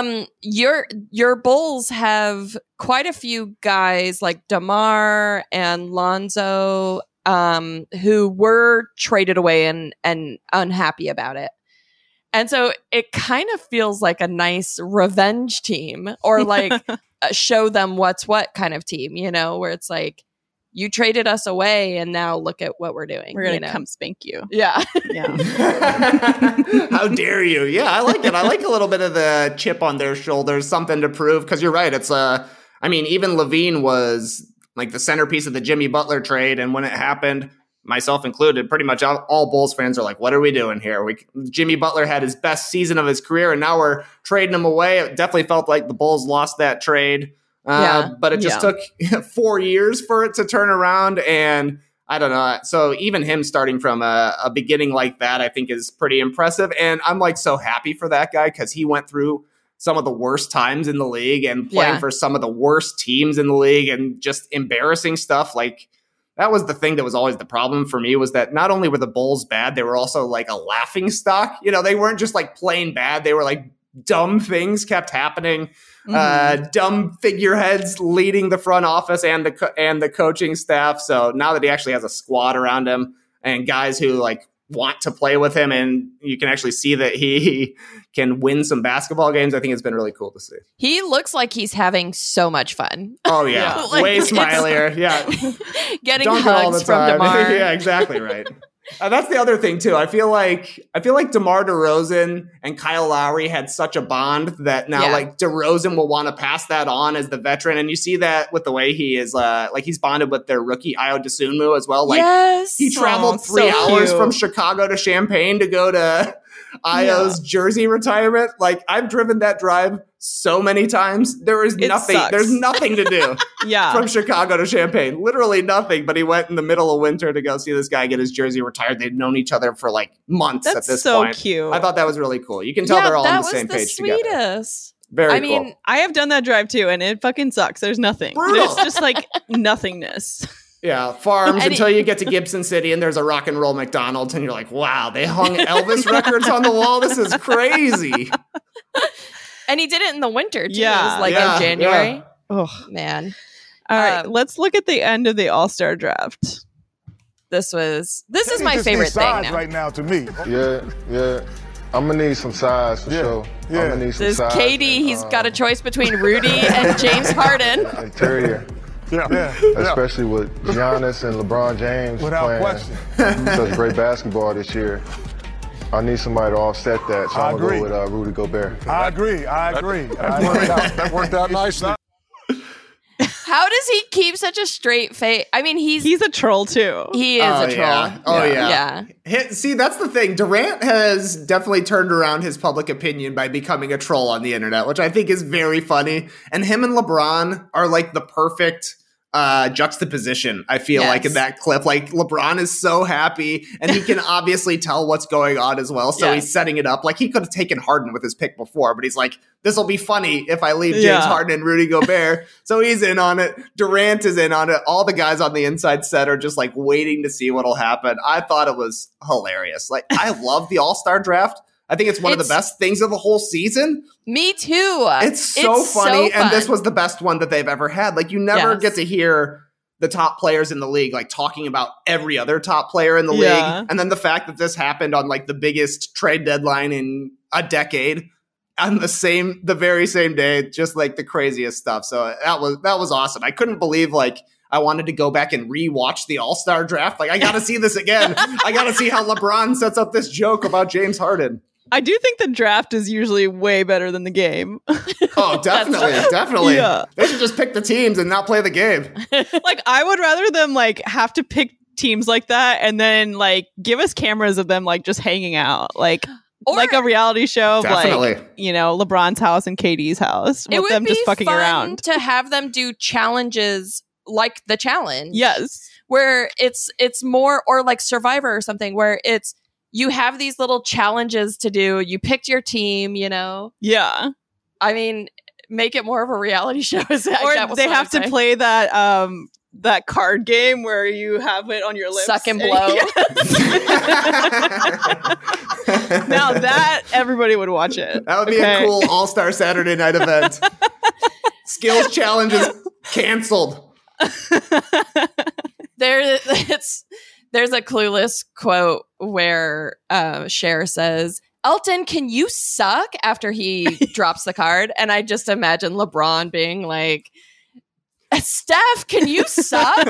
Your Bulls have quite a few guys like DeMar and Lonzo, who were traded away and unhappy about it. And so it kind of feels like a nice revenge team or like show them what's what kind of team, where it's like, you traded us away and now look at what we're doing. We're going to come spank you. Yeah. How dare you? Yeah, I like it. I like a little bit of the chip on their shoulders, something to prove. Because you're right. It's even Levine was like the centerpiece of the Jimmy Butler trade. And when it happened, myself included, pretty much all Bulls fans are like, what are we doing here? Jimmy Butler had his best season of his career, and now we're trading him away. It definitely felt like the Bulls lost that trade. But it just took 4 years for it to turn around, and I don't know. So even him starting from a beginning like that, I think is pretty impressive. And I'm like so happy for that guy because he went through some of the worst times in the league and playing for some of the worst teams in the league and just embarrassing stuff. Like, that was the thing that was always the problem for me, was that not only were the Bulls bad, they were also like a laughing stock. They weren't just like plain bad. They were like dumb things kept happening. Dumb figureheads leading the front office and the coaching staff. So now that he actually has a squad around him and guys who like want to play with him, and you can actually see that he can win some basketball games, I think it's been really cool to see. He looks like he's having so much fun. Oh yeah, like, way smilier. Yeah, getting hugs from DeMar. Yeah, exactly right. That's the other thing too. I feel like DeMar DeRozan and Kyle Lowry had such a bond that now like DeRozan will want to pass that on as the veteran, and you see that with the way he is like he's bonded with their rookie Ayo Dosunmu as well. Like he traveled 3 hours from Chicago to Champaign to go to Ayo's jersey retirement. Like, I've driven that drive so many times. There is nothing. Sucks. There's nothing to do from Chicago to Champaign. Literally nothing. But he went in the middle of winter to go see this guy get his jersey retired. They'd known each other for like months at this point. That's so cute. I thought that was really cool. You can tell they're all on the same page together. That was the sweetest. Very cool. I mean, I have done that drive too, and it fucking sucks. There's nothing. Brutal. There's just like nothingness. Yeah, farms until you get to Gibson City and there's a rock and roll McDonald's and you're like, wow, they hung Elvis records on the wall. This is crazy. And he did it in the winter too. Yeah, it was like in January. Yeah. Oh man. All right, let's look at the end of the All-Star draft. This is my favorite thing now. Right now to me. Yeah. I'm gonna need some size for sure. Yeah. I'm gonna need some size. KD, he's got a choice between Rudy and James Harden. Interior. Yeah. Especially with Giannis and LeBron James playing such great basketball this year. I need somebody to offset that, so I'm going to go with Rudy Gobert. I agree. That worked out nicely. How does he keep such a straight face? I mean, he's a troll too. He is a troll. Yeah. Oh yeah. See, that's the thing. Durant has definitely turned around his public opinion by becoming a troll on the internet, which I think is very funny. And him and LeBron are like the perfect juxtaposition, I feel like, in that clip. Like, LeBron is so happy, and he can obviously tell what's going on as well, so he's setting it up. Like, he could have taken Harden with his pick before, but he's like, this will be funny if I leave James Harden and Rudy Gobert. So he's in on it. Durant is in on it. All the guys on the inside set are just like waiting to see what'll happen. I thought it was hilarious. Like, I love the All-Star draft. I think it's one of the best things of the whole season. Me too. It's so funny. And this was the best one that they've ever had. Like, you never get to hear the top players in the league, like, talking about every other top player in the league. And then the fact that this happened on like the biggest trade deadline in a decade on the very same day, just like the craziest stuff. So that was awesome. I couldn't believe, like, I wanted to go back and rewatch the All-Star draft. Like, I got to see this again. I got to see how LeBron sets up this joke about James Harden. I do think the draft is usually way better than the game. Oh, definitely. Definitely. Yeah. They should just pick the teams and not play the game. Like, I would rather them like have to pick teams like that and then like give us cameras of them like just hanging out. Like a reality show of like, you know, LeBron's house and KD's house with them just fucking around. To have them do challenges like the challenge. Yes. Where it's more, or like Survivor or something, where it's, you have these little challenges to do. You picked your team, you know? Yeah. I mean, make it more of a reality show. Or they have to play that card game where you have it on your lips. Suck and blow. Now that everybody would watch it. That would be a cool All-Star Saturday night event. Skills challenges canceled. There's a Clueless quote where Cher says, "Elton, can you suck?" after he drops the card. And I just imagine LeBron being like, "Steph, can you suck?"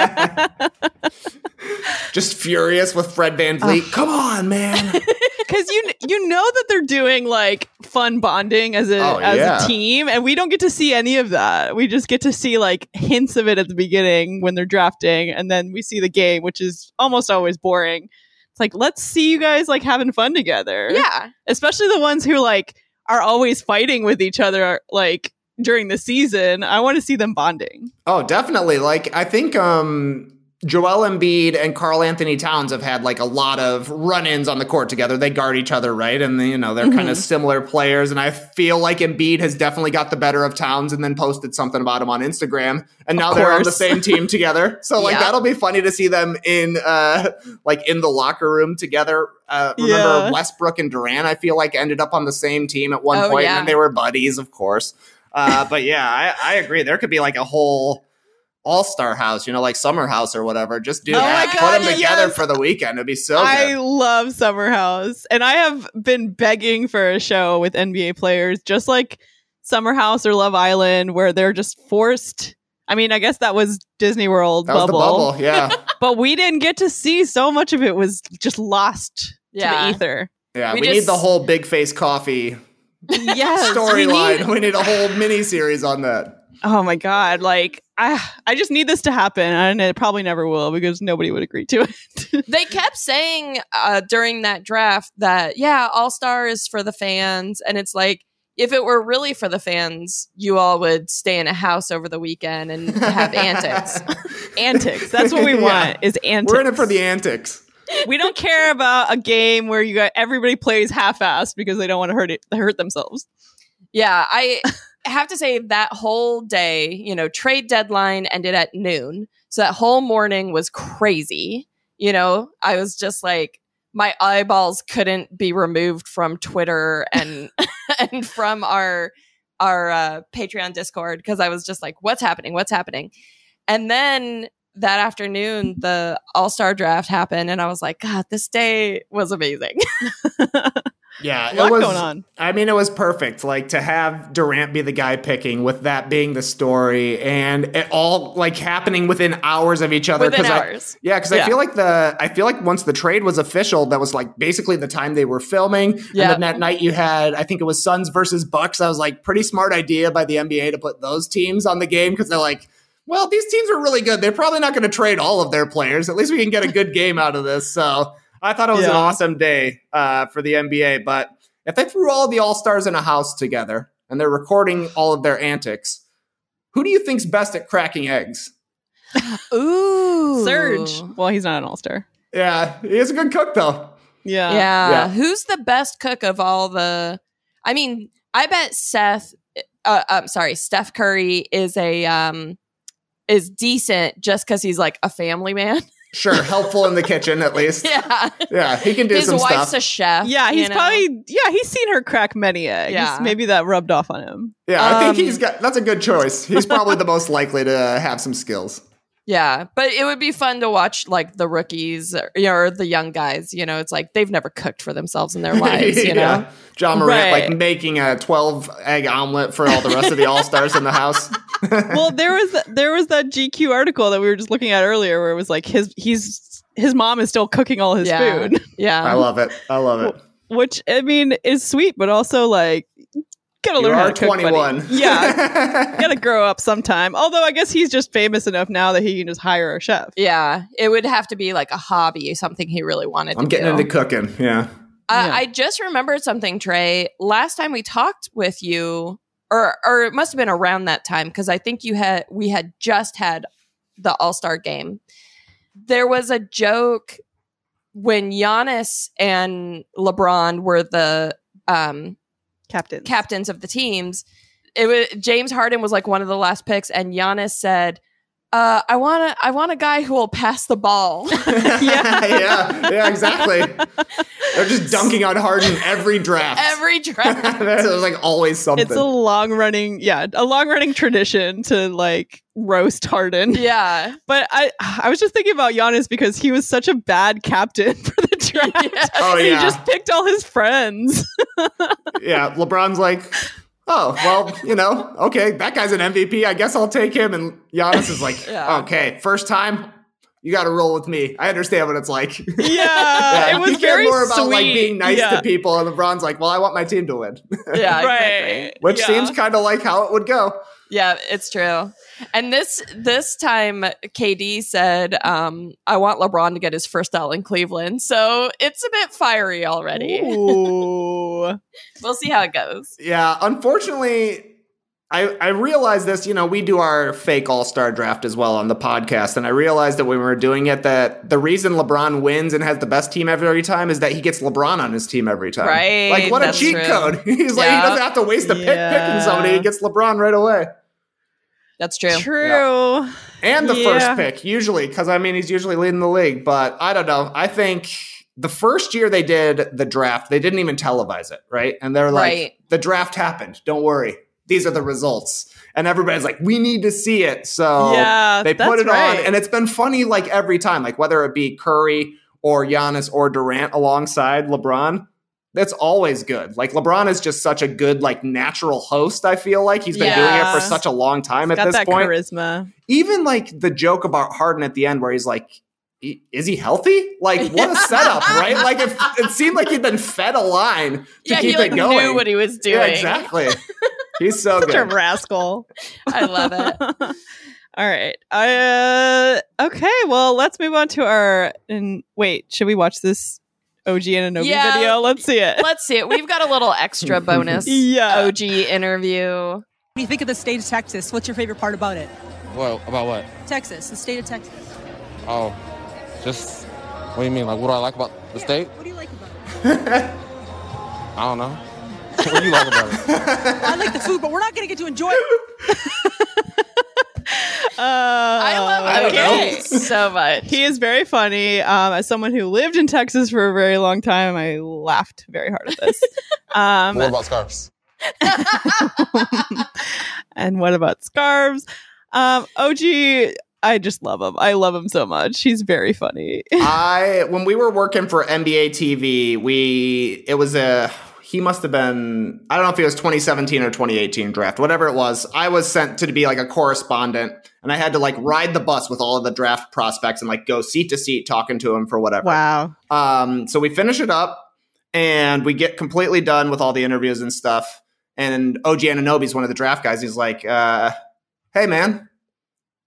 Just furious with Fred VanVleet. Come on, man. Because you know that they're doing like fun bonding as a team, and we don't get to see any of that. We just get to see like hints of it at the beginning when they're drafting, and then we see the game, which is almost always boring. It's like, let's see you guys like having fun together. Yeah. Especially the ones who like are always fighting with each other like during the season. I want to see them bonding. Oh, definitely. Like, I think Joel Embiid and Karl Anthony Towns have had like a lot of run-ins on the court together. They guard each other, right? And you know, they're kind of similar players. And I feel like Embiid has definitely got the better of Towns and then posted something about him on Instagram. And now they're on the same team together. So like that'll be funny to see them in like in the locker room together. Remember Westbrook and Durant, I feel like, ended up on the same team at one point, and they were buddies, of course. But yeah, I agree. There could be like a whole All-Star house, you know, like Summer House or whatever. Just do that. God, put them together for the weekend. It'd be so good. I love Summer House. And I have been begging for a show with NBA players, just like Summer House or Love Island, where they're just forced. I mean, I guess that was Disney World bubble. Was the bubble, yeah. But we didn't get to see, so much of it was just lost to the ether. Yeah, we need the whole Big Face Coffee storyline. We need a whole mini series on that. Oh my God. Like, I just need this to happen, and it probably never will because nobody would agree to it. They kept saying during that draft that, All-Star is for the fans. And it's like, if it were really for the fans, you all would stay in a house over the weekend and have antics. Antics. That's what we want, is antics. We're in it for the antics. We don't care about a game where everybody plays half-assed because they don't want to hurt themselves. Yeah, I have to say that whole day, you know, trade deadline ended at noon. So that whole morning was crazy. You know, I was just like, my eyeballs couldn't be removed from Twitter and and from our Patreon Discord, because I was just like, what's happening? What's happening? And then that afternoon, the All-Star draft happened, and I was like, God, this day was amazing. Yeah, it was going on. I mean, it was perfect. Like, to have Durant be the guy picking, with that being the story, and it all like happening within hours of each other. Within hours. I feel like once the trade was official, that was like basically the time they were filming. And then that night you had, I think it was Suns versus Bucks. I was like, pretty smart idea by the NBA to put those teams on the game, because they're like, well, these teams are really good. They're probably not going to trade all of their players. At least we can get a good game out of this. So I thought it was an awesome day for the NBA. But if they threw all the All-Stars in a house together and they're recording all of their antics, who do you think's best at cracking eggs? Ooh. Serge. Well, he's not an All-Star. Yeah, he is a good cook, though. Yeah. Who's the best cook of all the... I mean, I bet Steph Curry is is decent just because he's like a family man. Sure, helpful in the kitchen at least. Yeah, he can do some stuff. His wife's a chef. Yeah, he's he's seen her crack many eggs. Yeah. Maybe that rubbed off on him. Yeah, I think that's a good choice. He's probably the most likely to have some skills. Yeah, but it would be fun to watch like the rookies or the young guys. You know, it's like they've never cooked for themselves in their lives. You know, John Morant like making a 12-egg omelet for all the rest of the All-Stars in the house. Well, there was that GQ article that we were just looking at earlier where it was like his mom is still cooking all his food. Yeah, I love it. Which I mean is sweet, but also like. Gotta learn how to cook, 21. Buddy. Yeah, gotta grow up sometime. Although I guess he's just famous enough now that he can just hire a chef. Yeah, it would have to be like a hobby, something he really wanted. I'm getting into cooking. Yeah. I just remembered something, Trey. Last time we talked with you, or it must have been around that time because I think we had just had the All-Star game. There was a joke when Giannis and LeBron were the captains of the teams. It was James Harden was like one of the last picks, and Giannis said, I want a guy who will pass the ball. yeah, exactly. They're just dunking on Harden every draft. There's like always something. It's a long running tradition to like roast Harden. Yeah. But I was just thinking about Giannis because he was such a bad captain for the draft. Yeah. Oh, yeah. He just picked all his friends. Yeah, LeBron's like, oh, well, okay, that guy's an MVP. I guess I'll take him. And Giannis is like, okay, first time, you got to roll with me. I understand what it's like. Yeah, it was very more about sweet. like being nice to people. And LeBron's like, well, I want my team to win. Yeah, right. exactly. Which seems kind of like how it would go. Yeah, it's true. And this time, KD said, I want LeBron to get his first L in Cleveland. So it's a bit fiery already. Ooh. We'll see how it goes. Yeah, unfortunately, I realized this, we do our fake all-star draft as well on the podcast. And I realized that when we were doing it, that the reason LeBron wins and has the best team every time is that he gets LeBron on his team every time. Right. Like, what a cheat code. He's like, he doesn't have to waste a pick picking somebody. He gets LeBron right away. That's true. True. Yeah. And the first pick, usually, because, he's usually leading the league. But I don't know. I think the first year they did the draft, they didn't even televise it, right? And they're like, the draft happened. Don't worry. These are the results. And everybody's like, we need to see it. So they put it on. And it's been funny like every time, like whether it be Curry or Giannis or Durant alongside LeBron. That's always good. Like LeBron is just such a good, like natural host. I feel like he's been doing it for such a long time at this point. Charisma. Even like the joke about Harden at the end, where he's like, "Is he healthy?" Like what a setup, right? Like it seemed like he'd been fed a line to keep it going. Knew what he was doing. Yeah, exactly. He's so Such good. a rascal. I love it. All right. Okay. Well, let's move on to our. Wait, should we watch this? OG Anunoby video. Let's see it. Let's see it. We've got a little extra bonus OG interview. What do you think of the state of Texas? What's your favorite part about it? Well, about what? Texas, the state of Texas. Oh, just, what do you mean? Like, what do I like about the state? What do you like about it? I don't know. What do you like about it? I like the food, but we're not going to get to enjoy it. I love OG so much. He is very funny. As someone who lived in Texas for a very long time, I laughed very hard at this. What about scarves? And what about scarves? OG, I just love him. I love him so much. He's very funny. When we were working for NBA TV, he must have been, I don't know if it was 2017 or 2018 draft, whatever it was. I was sent to be like a correspondent, and I had to like ride the bus with all of the draft prospects and like go seat to seat talking to them for whatever. Wow. So we finish it up and we get completely done with all the interviews and stuff. And OG Anunoby is one of the draft guys. He's like, hey man,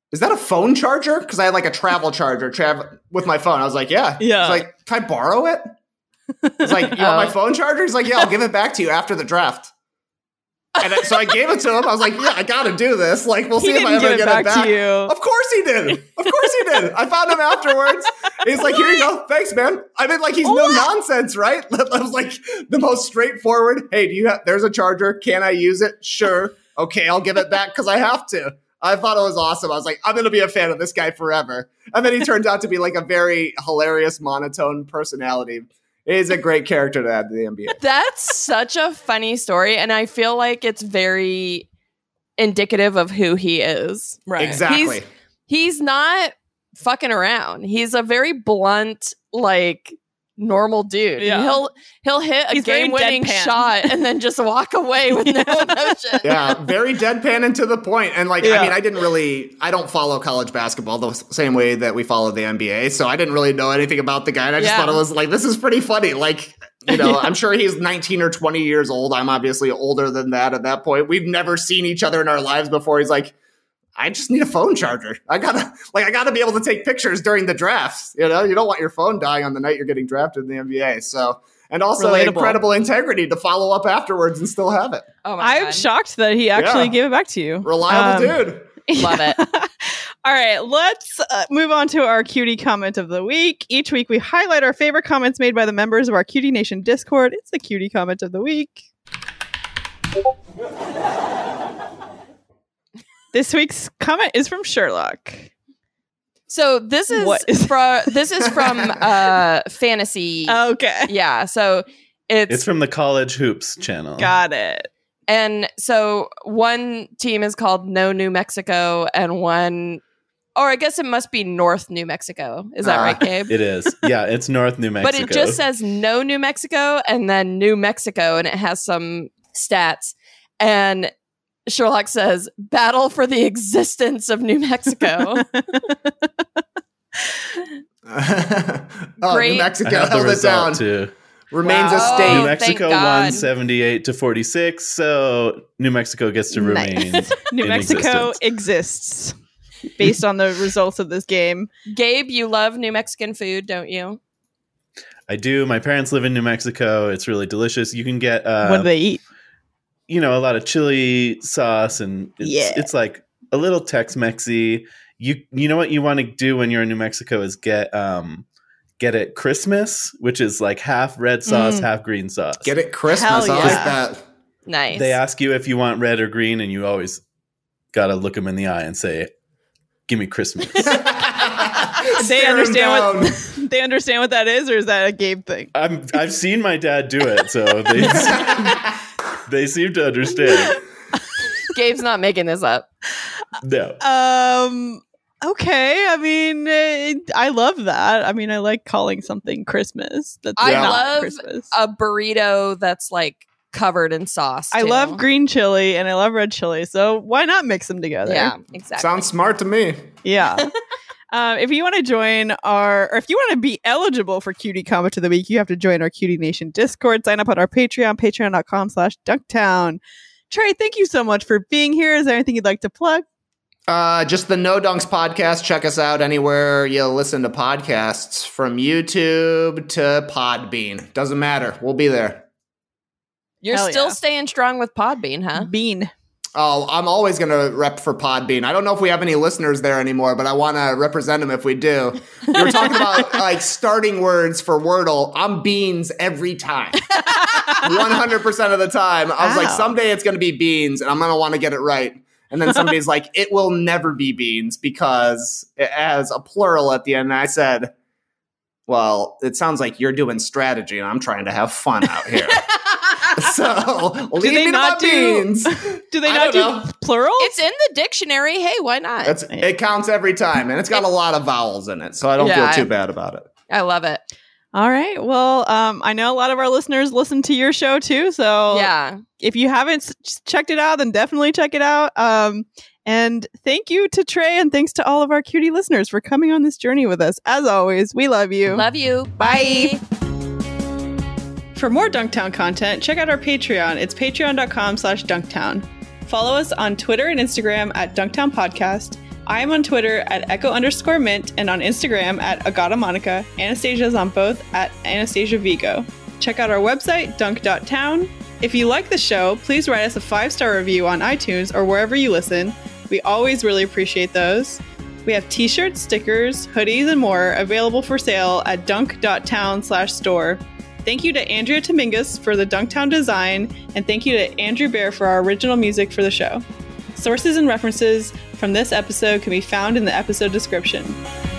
is that a phone charger? Because I had like a travel charger with my phone. I was like, yeah. Yeah. He's like, can I borrow it? It's like, you want my phone charger? He's like, yeah, I'll give it back to you after the draft. And so I gave it to him. I was like, yeah, I got to do this. Like, we'll see if I ever get it back. To you. Of course he did. Of course he did. I found him afterwards. He's like, here you go. Thanks, man. I mean, like, he's no nonsense, right? That was like the most straightforward. Hey, there's a charger. Can I use it? Sure. Okay, I'll give it back because I have to. I thought it was awesome. I was like, I'm going to be a fan of this guy forever. And then he turned out to be like a very hilarious, monotone personality. He's a great character to add to the NBA. That's such a funny story, and I feel like it's very indicative of who he is. Right. Exactly. He's not fucking around. He's a very blunt, like, normal dude. Yeah. He'll hit a game-winning shot and then just walk away with no emotion. Yeah, very deadpan and to the point. And like, I mean, I don't follow college basketball the same way that we follow the NBA. So I didn't really know anything about the guy. And I just thought it was like, this is pretty funny. Like, you know, I'm sure he's 19 or 20 years old. I'm obviously older than that at that point. We've never seen each other in our lives before. He's like, I just need a phone charger. I gotta be able to take pictures during the drafts. You know, you don't want your phone dying on the night you're getting drafted in the NBA. So, and also incredible integrity to follow up afterwards and still have it. Oh my God. I'm shocked that he actually gave it back to you. Reliable dude. Love it. All right, let's move on to our cutie comment of the week. Each week we highlight our favorite comments made by the members of our Cutie Nation Discord. It's the cutie comment of the week. This week's comment is from Sherlock. So this is from Fantasy. Okay. Yeah. So it's from the College Hoops channel. Got it. And so one team is called No New Mexico, and one, or I guess it must be North New Mexico. Is that right, Gabe? It is. Yeah, it's North New Mexico. But it just says No New Mexico and then New Mexico, and it has some stats. And Sherlock says, battle for the existence of New Mexico. Great. New Mexico held it down. Too. Remains a state. New Mexico won 78-46, so New Mexico gets to remain. New Mexico exists based on the results of this game. Gabe, you love New Mexican food, don't you? I do. My parents live in New Mexico. It's really delicious. You can get what do they eat? You know, a lot of chili sauce, and it's like a little Tex-Mexy. You know what you want to do when you're in New Mexico is get it Christmas, which is like half red sauce, half green sauce. Get it Christmas. I like that. Nice. They ask you if you want red or green, and you always got to look them in the eye and say, "Give me Christmas." They understand what that is, or is that a Gabe thing? I've seen my dad do it, so they seem to understand. Gabe's not making this up. No. Okay. I mean, I love that. I mean, I like calling something Christmas. I love Christmas. A burrito that's like covered in sauce. I love green chili and I love red chili. So why not mix them together? Yeah, exactly. Sounds smart to me. Yeah. If you want to join or if you want to be eligible for Cutie Comment of the Week, you have to join our Cutie Nation Discord. Sign up on our Patreon, patreon.com/Dunktown. Trey, thank you so much for being here. Is there anything you'd like to plug? Just the No Dunks podcast. Check us out anywhere you listen to podcasts, from YouTube to Podbean. Doesn't matter. We'll be there. You're still staying strong with Podbean, huh? Bean. Oh, I'm always going to rep for Podbean. I don't know if we have any listeners there anymore, but I want to represent them if we do. You were talking about like starting words for Wordle. I'm beans every time. 100% of the time. I was like, someday it's going to be beans, and I'm going to want to get it right. And then somebody's like, it will never be beans because it has a plural at the end. And I said, well, it sounds like you're doing strategy, and I'm trying to have fun out here. So leave me to my beans. Do they not do plural? It's in the dictionary. Hey, why not? It counts every time, and it's got a lot of vowels in it, so I don't feel too bad about it. I love it. All right. Well, I know a lot of our listeners listen to your show too, so yeah, if you haven't checked it out, then definitely check it out. And thank you to Trey, and thanks to all of our cutie listeners for coming on this journey with us. As always, we love you. Love you. Bye. For more Dunktown content, check out our Patreon. It's patreon.com/Dunktown. Follow us on Twitter and Instagram at Dunktown Podcast. I am on Twitter at Echo_Mint and on Instagram at Agata Monica. Anastasia is on both at Anastasia Vigo. Check out our website, dunk.town. If you like the show, please write us a 5-star review on iTunes or wherever you listen. We always really appreciate those. We have t-shirts, stickers, hoodies, and more available for sale at dunk.town/store. Thank you to Andrea Tomingus for the Dunktown design, and thank you to Andrew Bear for our original music for the show. Sources and references from this episode can be found in the episode description.